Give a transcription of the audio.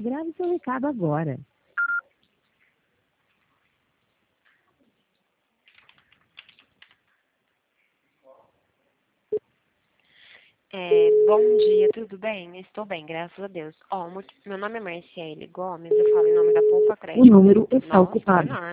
Grave seu recado agora. Bom dia, tudo bem? Estou bem, graças a Deus. Meu nome é Marciele Gomes, eu falo em nome da Poupa Crédito. O número está Nossa, ocupado. enorme.